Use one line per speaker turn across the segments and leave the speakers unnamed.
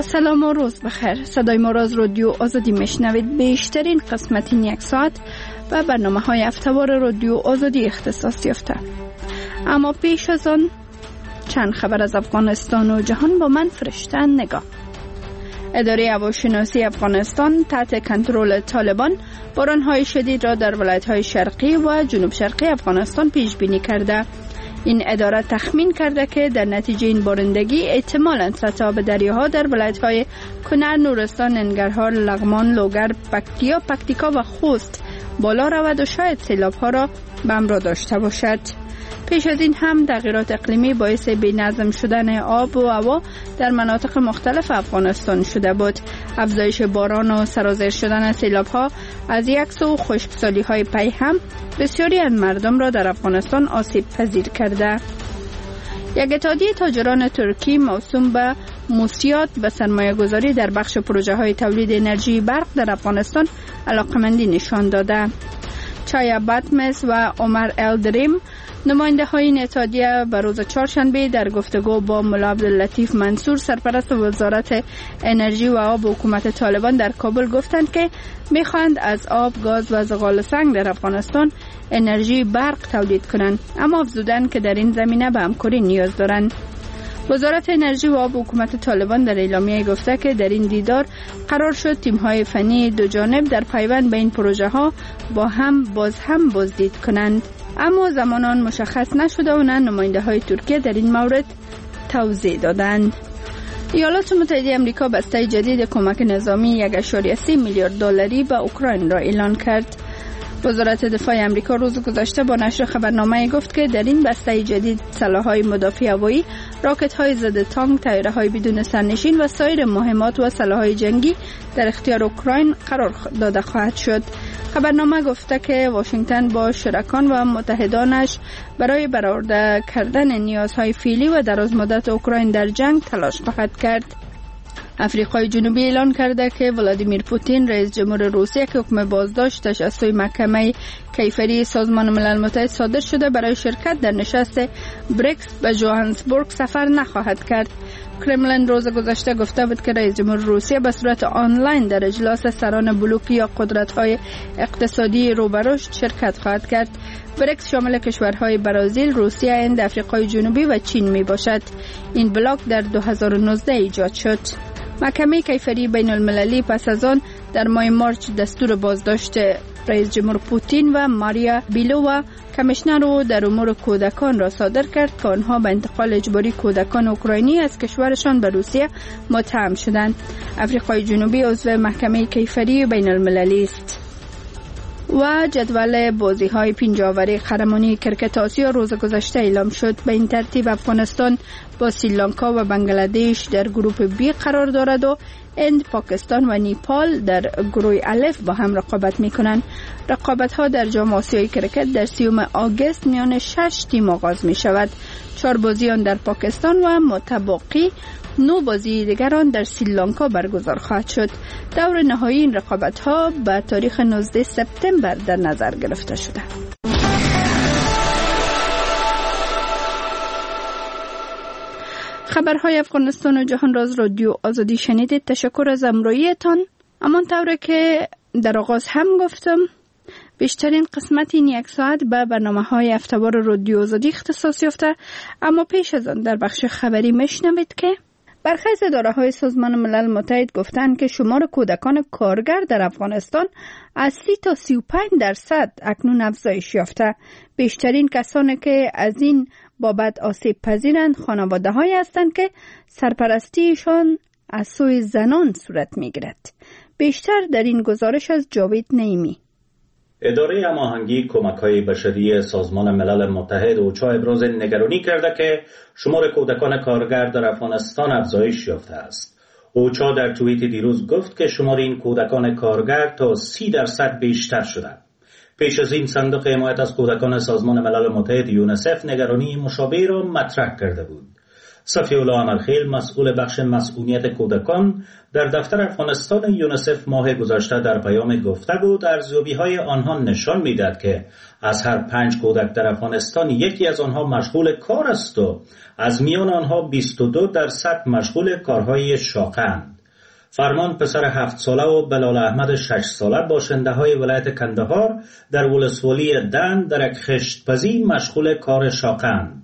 سلام و روز بخیر. صدای ما را از رادیو آزادی میشنوید. بیشترین قسمت این یک ساعت و برنامه های هفته‌وار رادیو آزادی اختصاص یافته. اما پیش از آن چند خبر از افغانستان و جهان با من فرشته نگاه. اداره هواشناسی افغانستان تحت کنترل طالبان باران‌های شدید را در ولایت‌های شرقی و جنوب شرقی افغانستان پیش بینی کرده. این اداره تخمین کرده که در نتیجه این بارندگی احتمالاً سطح آب دریاها در ولایت‌های کنر، نورستان، ننگرهار، لغمان، لوگر، پکتیکا و خوست بالا رود و شاید سیلاب‌ها را به همراه داشته باشد. پیش از این هم تغییرات اقلیمی باعث بی‌نظم شدن آب و هوا در مناطق مختلف افغانستان شده بود. افزایش باران و سرازیر شدن سیلاب‌ها از یک سو خشکسالی‌های پی هم بسیاری از مردم را در افغانستان آسیب پذیر کرده. یک اتحادیه تاجران ترکی موسوم به موسیات به سرمایه گذاری در بخش پروژه های تولید انرژی برق در افغانستان علاقمندی نشان داده. چایا باتمس و عمر الدریم نماینده های این اتحادیه به روز چهارشنبه در گفتگو با ملا عبداللطیف منصور سرپرست وزارت انرژی و آب حکومت طالبان در کابل گفتند که میخواهند از آب، گاز و زغال سنگ در افغانستان انرژی برق تولید کنند، اما افزودند که در این زمینه به همکاری نیاز دارند. وزارت انرژی و آب حکومت طالبان در اعلامیه گفته که در این دیدار قرار شد تیم‌های فنی دو جانب در پیوند به این پروژه ها با هم بازدید کنند، اما زمان آن مشخص نشده و نه نماینده های ترکیه در این مورد توضیح دادند. ایالات متحده آمریکا بسته جدید کمک نظامی 1.3 میلیارد دلاری به اوکراین را اعلان کرد. وزارت دفاع آمریکا روز گذشته با نشر خبرنامه گفت که در این بسته جدید سلاح‌های مدافع هوایی، راکت‌های ضد تانک، طیاره‌های بدون سرنشین و سایر مهمات و سلاح‌های جنگی در اختیار اوکراین قرار داده خواهد شد. خبرنامه گفته که واشنگتن با شرکان و متحدانش برای برآورده کردن نیازهای فعلی و درازمدت اوکراین در جنگ تلاش خواهد کرد. افریقای جنوبی اعلان کرده که ولادیمیر پوتین رئیس جمهور روسیه که حکم بازداشتش از سوی محکمه کیفری سازمان ملل متحد صادر شده برای شرکت در نشست بریکس به جوهانسبورگ سفر نخواهد کرد. کرملین روز گذشته گفته بود که رئیس جمهور روسیه به صورت آنلاین در اجلاس سران بلوک یا قدرت‌های اقتصادی روبرشت شرکت خواهد کرد. بریکس شامل کشورهای برزیل، روسیه، هند، افریقای جنوبی و چین می باشد. این بلاک در 2019 ایجاد شد. محکمه کیفری بین المللی پس از آن در ماه مارچ دستور بازداشت رئیس جمهور پوتین و ماریا بیلووا کمیشنر در امور کودکان را صادر کرد که آنها به انتقال اجباری کودکان اوکراینی از کشورشان به روسیه متهم شدند. افریقای جنوبی عضو محکمه کیفری بین المللی است. و جدول بازی‌های پنجاوری قهرمانی کرکت آسیا روز گذشته اعلام شد. به این ترتیب افغانستان با سریلانکا و بنگلادش در گروه بی قرار دارد و هند، پاکستان و نیپال در گروه الف با هم رقابت می‌کنند. رقابت‌ها در جام آسیای کرکت در 30 آگوست میان 6 تیم آغاز می‌شود. 4 بازی آن در پاکستان و متبقی 9 بازی دیگر آن در سریلانکا برگزار خواهد شد. دور نهایی این رقابت‌ها به تاریخ 19 سپتامبر در نظر گرفته شده. خبرهای افغانستان و جهان را از رادیو آزادی شنیدید. تشکر از همراهیتان. همانطور که در آغاز هم گفتم بیشترین قسمت این یک ساعت به برنامه‌های هفته‌وار رادیو آزادی اختصاص یافته، اما پیش از آن در بخش خبری میشنوید که برخی از اداره‌های سازمان ملل متحد گفتند که شمار کودکان کارگر در افغانستان از 30 تا 35% اکنون افزایش یافته. بیشترین کسانی که از این بابت آسیب پذیرند خانواده‌هایی هستند که سرپرستیشان از سوی زنان صورت می‌گیرد. بیشتر در این گزارش از جاوید نعیمی.
اداره هماهنگی کمک‌های بشری سازمان ملل متحد اوچا ابراز نگرانی کرده که شمار کودکان کارگر در افغانستان افزایش یافته است. اوچا در توییت دیروز گفت که شمار این کودکان کارگر تا 30% بیشتر شده. پیش از این صندوق حمایت از کودکان سازمان ملل متحد یونسف نگرانی مشابه را مطرح کرده بود. صفیه الله عمرخیل مسئول بخش مسئولیت کودکان در دفتر افغانستان یونسف ماه گذشته در پیام گفته بود ارزیابی‌های آنها نشان می‌دهد که از هر 5 کودک در افغانستان یکی از آنها مشغول کار است و از میان آنها 22% مشغول کارهای شاقه‌اند. فرمان پسر 7 ساله و بلال احمد 6 ساله باشنده های ولایت کندهار در ولسوالی دن در یک خشتپزی مشغول کار شاقند.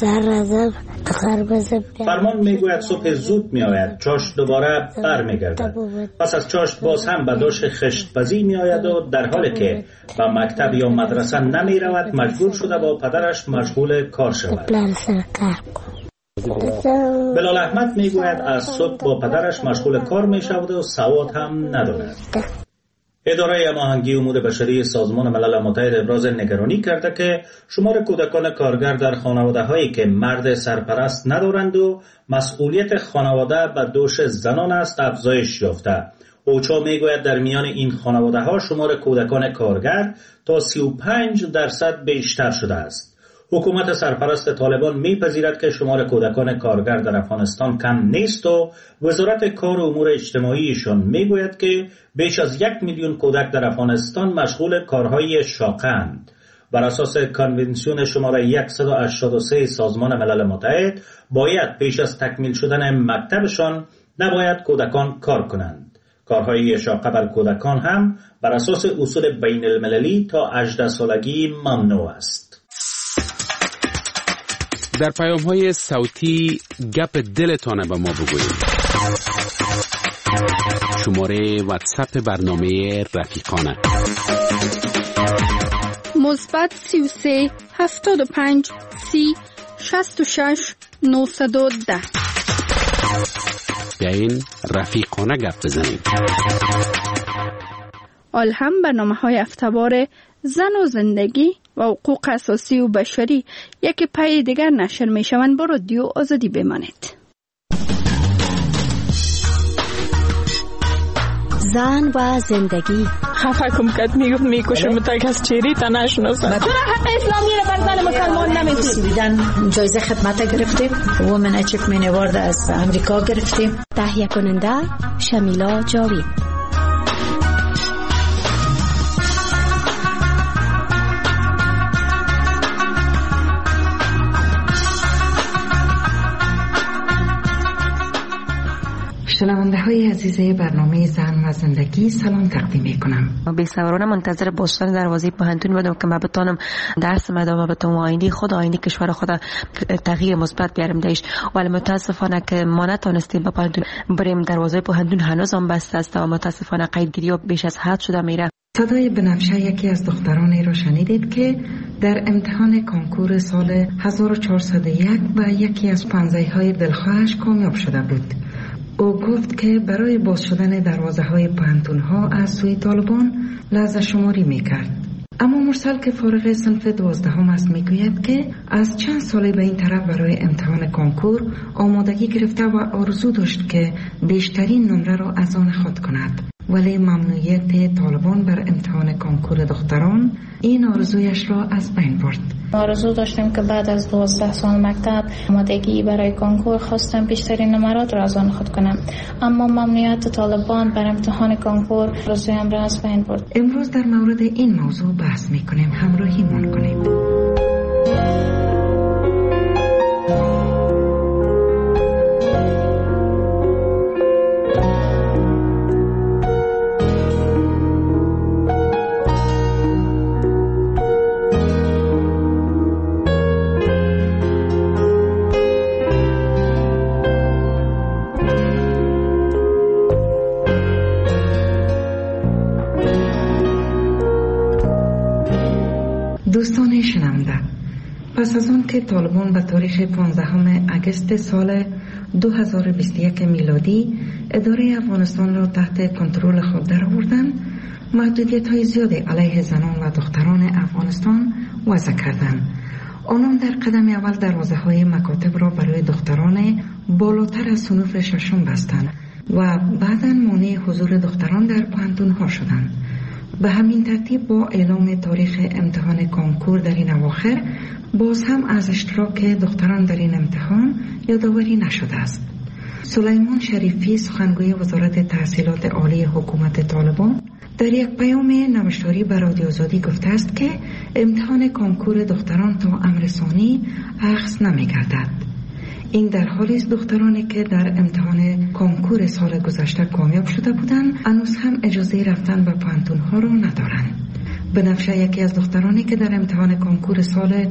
فرمان میگوید صبح زود می آید، چاشت دوباره بر می گردد. پس از چاشت باز هم به دوش خشتپزی می آید و در حالی که به مکتب یا مدرسه نمی رود مجبور شده با پدرش مشغول کار شود. بلال احمد می گوید از صبح با پدرش مشغول کار می شود و سواد هم ندارد. اداره هماهنگی امور بشری سازمان ملل متحد ابراز نگرانی کرده که شمار کودکان کارگر در خانواده‌هایی که مرد سرپرست ندارند و مسئولیت خانواده به دوش زنان است افزایش یافته. اوچا میگوید در میان این خانواده‌ها شمار کودکان کارگر تا 35% بیشتر شده است. حکومت سرپرست طالبان میپذیرد که شمار کودکان کارگر در افغانستان کم نیست و وزارت کار و امور اجتماعیشان میگوید که بیش از 1 میلیون کودک در افغانستان مشغول کارهای شاقند. بر اساس کنونسیون شماره 183 سازمان ملل متحد باید پیش از تکمیل شدن مکتبشان نباید کودکان کار کنند. کارهای شاقه بر کودکان هم بر اساس اصول بین المللی تا 18 سالگی ممنوع است.
در پیام‌های صوتی گپ دلتان به ما بگویید. شماره واتساپ برنامه رفیقانه
مثبت 33 75 30 66 910.
بیاین رفیقانه گپ بزنیم.
آل هم برنامه‌های هفته‌وار زن و زندگی و حقوق اساسی و بشری یک پای دیگر نشر می شوند. با رادیو آزادی بمانید.
زن و زندگی.
خفه کم کد میکشم تا کس چیری تا نشناسم.
چرا حق اسلامی را بر زن مسلمان نمیتونیم؟
جایزه خدمت گرفتیم. وومن اچیومنت اوارد از امریکا گرفتیم. تهیه کننده شمیلا جاوید.
شنونده های عزیز برنامه زن و زندگی سلام تقدیم میکنم.
بی‌صبرانه منتظر باشتن دروازه پهنتون بودم که من بتونم درس ادامه بدم و آینده کشور خود تغییر مثبت بیارم دیش. ولی متاسفانه که ما نتونستیم به پهنتون بریم. دروازه پهنتون هنوز هم بسته است و متاسفانه قیدگیری بیش از حد شده میره.
صدای بنفشه یکی از دخترانی را شنیدید که در امتحان کنکور سال 1401 و یکی از پانزه‌های دلخواهش کامیاب شده بود. او گفت که برای باز شدن دروازه های پانتون ها از سوی طالبان لحظه شماری می کرد. اما مرسل که فارغ صنف 12 است می گوید که از چند سالی به این طرف برای امتحان کنکور آمادگی گرفته و آرزو داشت که بیشترین نمره را از آن خود کند. ولی ممنوعیت طالبان بر امتحان کنکور دختران این آرزویش را از بین برد.
آرزو داشتیم که بعد از 12 سال مکتب آمادگی برای کنکور خواستم بیشترین نمرات را از آن خود کنم، اما ممنوعیت طالبان بر امتحان کنکور آرزویم را از بین برد.
امروز در مورد این موضوع بحث می‌کنیم. همراهیمون کنید. دوستان شنونده، پس از آن که طالبان به تاریخ 15 اگست سال 2021 میلادی اداره افغانستان را تحت کنترل خود درآوردند، محدودیت‌های زیادی علیه زنان و دختران افغانستان وضع کردند. آنان در قدم اول دروازه‌های مکاتب را برای دختران بالاتر از صنوف ششم بستند و بعداً مانع حضور دختران در پانتون‌ها شدند. به همین ترتیب با اعلام تاریخ امتحان کنکور در این اواخر باز هم از اشتراک دختران در این امتحان یادآوری نشده است. سلیمان شریفی سخنگوی وزارت تحصیلات عالی حکومت طالبان در یک پیام نوشتاری به رادیو آزادی گفته است که امتحان کنکور دختران تا امر ثانی اخذ نمی‌گردد. این در حالی است دخترانی که در امتحان کنکور سال گذشته کامیاب شده بودند هنوز هم اجازه رفتن به پانتون‌ها رو ندارند. بنفشه یکی از دخترانی که در امتحان کنکور سال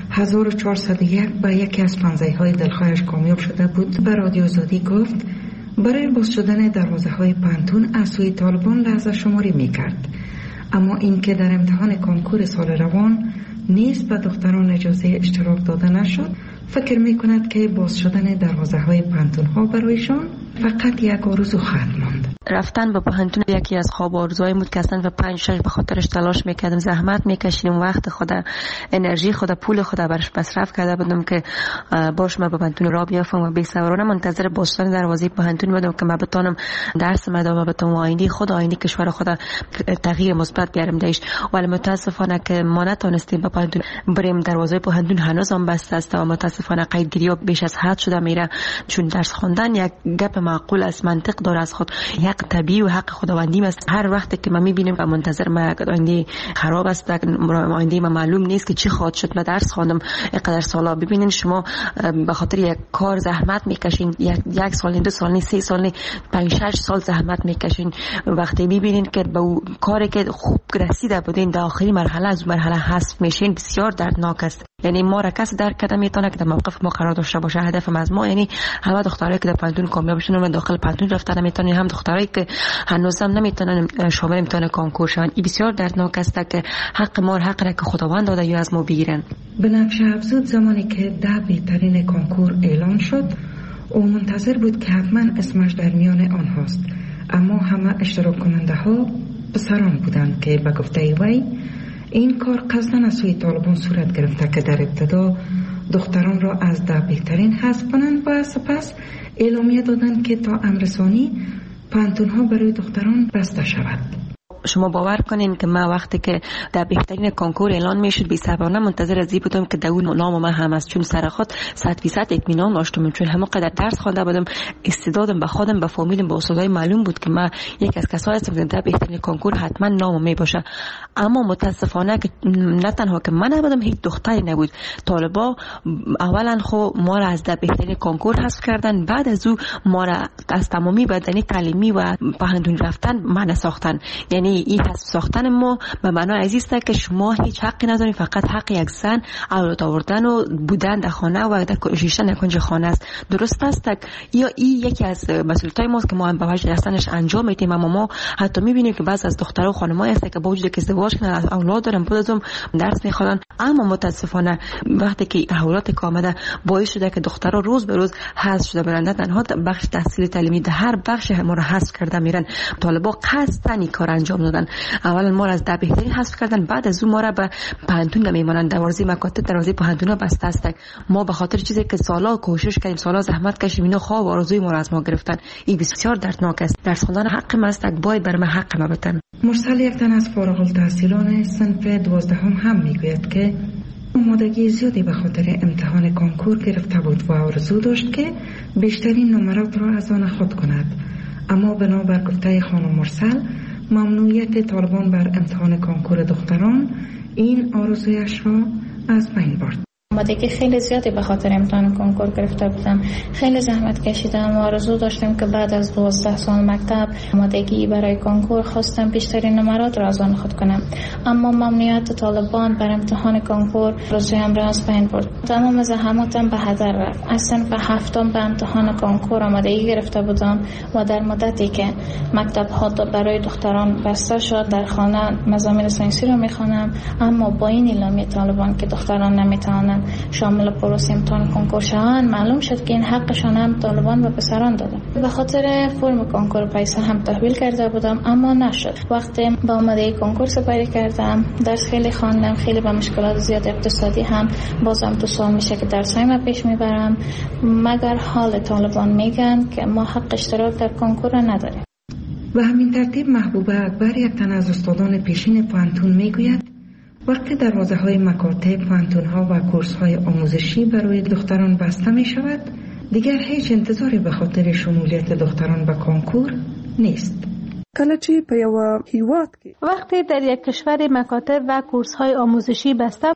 1401 به یکی از پانزه‌های دلخواهش کامیاب شده بود به رادیو آزادی گفت برای باز شدن دروازه‌های پانتون از سوی طالبان لحظه شماری می‌کرد، اما این که در امتحان کنکور سال روان نیز به دختران اجازه اشتراک داده نشد، فکر می‌کند که باز شدن دروازه‌های پانتون‌ها برایشان فقط یک آرزو خواهد ماند.
رفتن به پانتون یکی از خواب آرزوهای بود که اصلا و 5-6 به خاطرش تلاش میکردم، زحمت میکشیدم، وقت خود، انرژی خود، پول خود برش مصرف کرده بودم که باش ما به پانتون را بیافم و بی‌صبرانه منتظر باز شدن دروازه پانتون بودم که ما بتونم درس ادامه بدم و آینده خود، آینده کشور خود تغییر مثبت بیارم دیش. ولی متاسفانه که ما نتونستیم به پانتون بریم، دروازه پانتون هنوز هم بسته است و متاسفانه قیدگیری بیش از حد شده میره، چون درس خواندن یک گپ معقول است، منطق داره از خود، حق طبیعی و حق خداوندی است. هر وقت که ما میبینیم و منتظر ما آینده خراب است، آینده ما معلوم نیست که چی خواهد شد. ما درس خواندم اینقدر سالا، ببینین شما به خاطر یک کار زحمت میکشین، یک سال، 2 سال، 3 سال، 5-6 سال زحمت میکشین، وقتی میبینین که به کاری که خوب رسیده بودین در آخری مرحله از مرحله حذف میشین، بسیار دردناک است. یعنی ما را کس درک کرده میتونه که در موقف ما قرار داشته باشه. هدف از ما یعنی همه دخترایی که در پانتون کامیاب شدن و داخل پانتون رفتن نمیتونن، هم دخترایی که هنوز هم نمیتونن شامل امتحان کنکور شون. این بسیار دردناک است که حق ما، حق را که خداوند داده یا از ما بگیرن.
بنفشه افزود زمانی که 10 بهترین کنکور اعلان شد او منتظر بود که حتما اسمش در میان آنهاست، اما همه اشتراک کننده ها پسران بودند که به گفته وی این کار قصداً از سوی طالبان صورت گرفته که در ابتدا دختران را از 10 بهترین حذف کنند و سپس اعلامیه دادند که تا امر ثانی پانتون‌ها برای دختران بسته شود.
شما باور کنین که من وقتی که در بهترین کنکور اعلان میشد بی‌صبرانه منتظر از این بودم که اون نام من هم است، چون سر خود 100% اطمینان داشتم، چون همه قدر درس خوانده بودم، استعدادم به خودم، به فامیلم، به استادای معلوم بود که من یک از کسایی هستم که در بهترین کنکور حتما نامم می باشه. اما متاسفانه که نه تنها که من نبودم، هیچ دختری نبود. طالبا اولا خو ما را از در بهترین کنکور حذف کردن، بعد از او ما را از تمامی بدنی تعلیمی و پانتون رفتن منع ساختن. یعنی این حذف ساختن ما به معنای عزیزه که شما هیچ حقی ندارید، فقط حق یک زن اولاد آوردن و بودن در خانه و در نشستن در کنج خانه است. درست است یا این یکی از مسئولیت‌های ماست که ما هم به وجه رسانش انجام میدیم. اما ما حتی میبینیم که بعضی از دخترها و خانم‌ها هستن که با وجود که ازدواج کردن، از اولاد دارن، بعدم درس میخوان، اما متاسفانه وقتی که تحولات که آمده باعث شده که دخترها روز به روز حذف شده برند، تنها بخش تحصیل تعلیمی در هر بخش ما را حذف کرده میرن. طالبا قصداً این کار انجام دادن، اولا ما را از ده بهترین حذف کردن، بعد از اون ما را به پانتون نمیمونن. دروازه مکاتب، دروازه پانتونا بسته است. ما به خاطر چیزی که سالا کوشش کردیم، سالا زحمت کشیدیم، اینا خواب آرزوی ما را از ما گرفتن. این بسیار دردناک است. درس خوندن حق ما است، باید بر ما حق ما بدن.
مرسل یک تن از فارغ التحصیلان صنف 12 هم میگوید که آمادگی زیادی به خاطر امتحان کنکور گرفته بود و آرزو داشت که بیشترین نمرات را از آن خود کند، اما بنابر گفته خانم مرسل ممنوعیت طالبان بر امتحان کنکور دختران این آرزویش را از بین برد.
آمادگی خیلی زیادی به خاطر امتحان کنکور گرفته بودم، خیلی زحمت کشیدم و آرزو داشتم که بعد از 12 سال مکتب آمادگی برای کنکور خواستم بیشترین نمرات را از آن خود کنم، اما ممنوعیت طالبان بر امتحان کنکور آرزویم را از بین برد. تمام زحماتم به هدر رفت. از صنف 7 به امتحان کنکور آمادگی گرفته بودم و در مدتی که مکتب ها برای دختران بسته شد در خانه مضامین ساینسی را میخوانم، اما با این اعلامیه طالبان که دختران نمیتوانند شامل پروسه امتحان کنکور شوند، معلوم شد که این حقشان هم طالبان به پسران دادن. به خاطر فرم کنکور پیسه هم تحویل کرده بودم، اما نشد. وقتی به آمادگی کنکور سپری کردم، درس خیلی خواندم، خیلی با مشکلات زیاد اقتصادی هم بازم تو سال میشه که درسای ما پیش میبرم، مگر حال طالبان میگن که ما حق اشتراک در کنکور نداریم.
و همین ترتیب محبوبه اکبر یک تن از استادان پیشین پانتون میگوید وقتی دروازه های مکاتب، پانتون ها و کورس های آموزشی برای دختران بسته می شود، دیگر هیچ انتظاری به خاطر شمولیت دختران به کنکور نیست.
کله چې په یو هیواد کې
وقتی در یک کشور مکاتب و کورس های آموزشی بسته